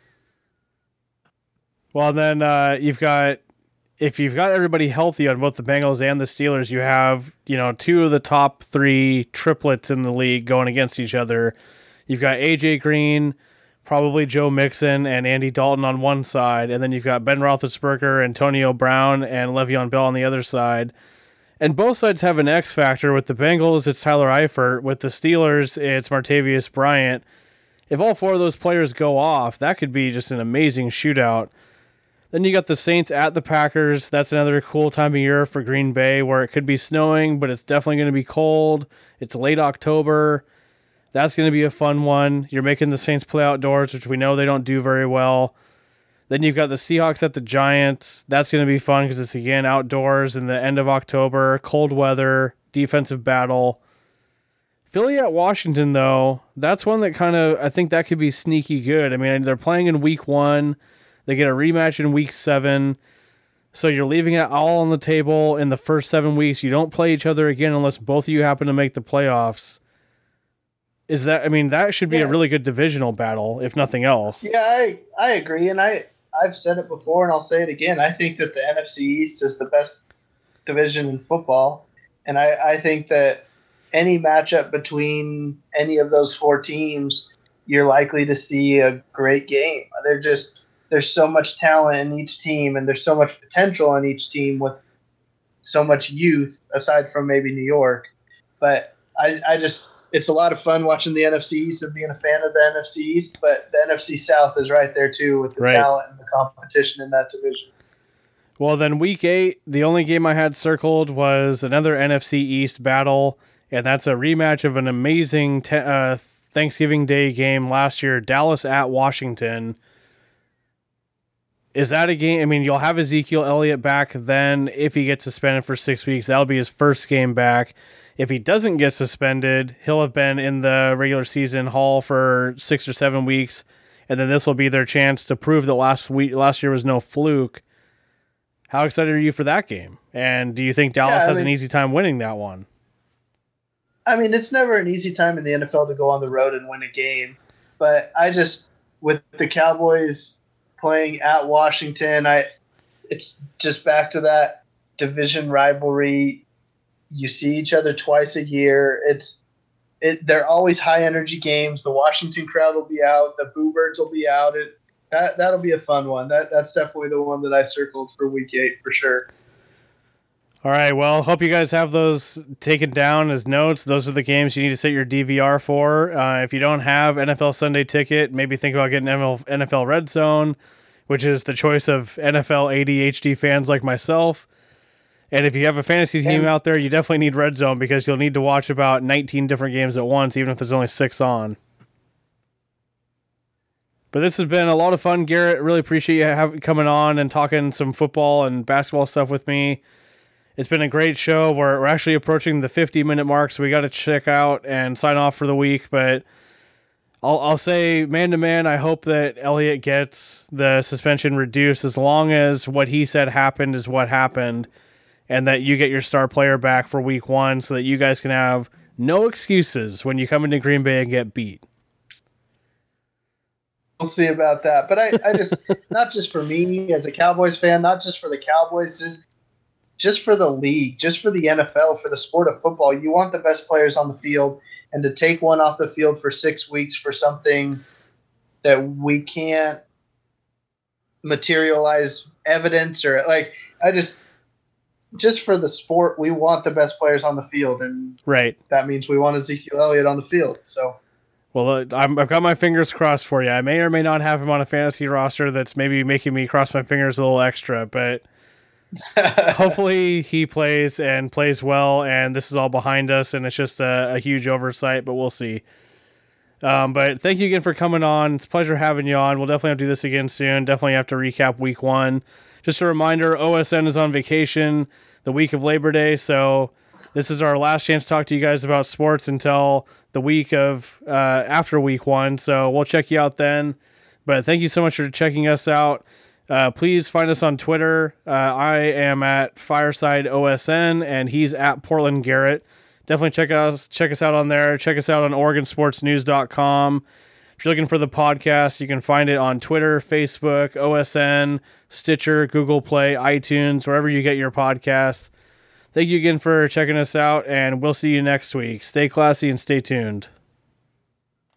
Well, then uh, you've got, if you've got everybody healthy on both the Bengals and the Steelers, you have, you know, two of the top three triplets in the league going against each other. You've got A J Green, probably Joe Mixon, and Andy Dalton on one side, and then you've got Ben Roethlisberger, Antonio Brown, and Le'Veon Bell on the other side. And both sides have an X factor. With the Bengals, it's Tyler Eifert. With the Steelers, it's Martavius Bryant. If all four of those players go off, that could be just an amazing shootout. Then you got the Saints at the Packers. That's another cool time of year for Green Bay where it could be snowing, but it's definitely going to be cold. It's late October. That's going to be a fun one. You're making the Saints play outdoors, which we know they don't do very well. Then you've got the Seahawks at the Giants. That's going to be fun because it's, again, outdoors in the end of October, cold weather, defensive battle. Philly at Washington, though, that's one that kind of, I think that could be sneaky good. I mean, they're playing in week one. They get a rematch in week seven. So you're leaving it all on the table in the first seven weeks. You don't play each other again unless both of you happen to make the playoffs. Is that, I mean, that should be yeah. a really good divisional battle, if nothing else. Yeah, I, I agree. And I, I've said it before and I'll say it again. I think that the N F C East is the best division in football. And I, I think that any matchup between any of those four teams, you're likely to see a great game. They're just, there's so much talent in each team and there's so much potential in each team with so much youth, aside from maybe New York. But I, I just, it's a lot of fun watching the N F C East and being a fan of the N F C East, but the N F C South is right there too with the right. talent and the competition in that division. Well, then week eight, the only game I had circled was another N F C East battle, and that's a rematch of an amazing te- uh, Thanksgiving Day game last year, Dallas at Washington. Is that a game? I mean, you'll have Ezekiel Elliott back then. If he gets suspended for six weeks, that'll be his first game back. If he doesn't get suspended, he'll have been in the regular season hall for six or seven weeks, and then this will be their chance to prove that last week, last year was no fluke. How excited are you for that game? And do you think Dallas yeah, has mean, an easy time winning that one? I mean, it's never an easy time in the N F L to go on the road and win a game. But I just, with the Cowboys playing at Washington, I it's just back to that division rivalry. You see each other twice a year. It's it. They're always high energy games. The Washington crowd will be out. The Boo Birds will be out. It that that'll be a fun one. That that's definitely the one that I circled for Week Eight for sure. All right, well, hope you guys have those taken down as notes. Those are the games you need to set your D V R for. Uh, if you don't have N F L Sunday Ticket, maybe think about getting N F L Red Zone, which is the choice of N F L A D H D fans like myself. And if you have a fantasy team and, out there, you definitely need Red Zone because you'll need to watch about nineteen different games at once, even if there's only six on. But this has been a lot of fun, Garrett. Really appreciate you have, coming on and talking some football and basketball stuff with me. It's been a great show. We're, we're actually approaching the fifty-minute mark, so we got to check out and sign off for the week. But I'll, I'll say, man-to-man, I hope that Elliott gets the suspension reduced as long as what he said happened is what happened, and that you get your star player back for week one so that you guys can have no excuses when you come into Green Bay and get beat. We'll see about that. But I, I just, not just for me as a Cowboys fan, not just for the Cowboys, just just for the league, just for the N F L, for the sport of football. You want the best players on the field, and to take one off the field for six weeks for something that we can't materialize evidence or like, I just, just for the sport, we want the best players on the field, and right. that means we want Ezekiel Elliott on the field. So, well, uh, I'm, I've got my fingers crossed for you. I may or may not have him on a fantasy roster that's maybe making me cross my fingers a little extra, but hopefully he plays and plays well, and this is all behind us, and it's just a, a huge oversight, but we'll see. Um, but thank you again for coming on. It's a pleasure having you on. We'll definitely have to do this again soon. Definitely have to recap week one. Just a reminder, O S N is on vacation the week of Labor Day, so this is our last chance to talk to you guys about sports until the week of uh, after week one, so we'll check you out then. But thank you so much for checking us out. Uh, please find us on Twitter. Uh, I am at Fireside O S N, and he's at Portland Garrett. Definitely check us check us out on there. Check us out on Oregon Sports News dot com. If you're looking for the podcast, you can find it on Twitter, Facebook, O S N, Stitcher, Google Play, iTunes, wherever you get your podcasts. Thank you again for checking us out, and we'll see you next week. Stay classy and stay tuned.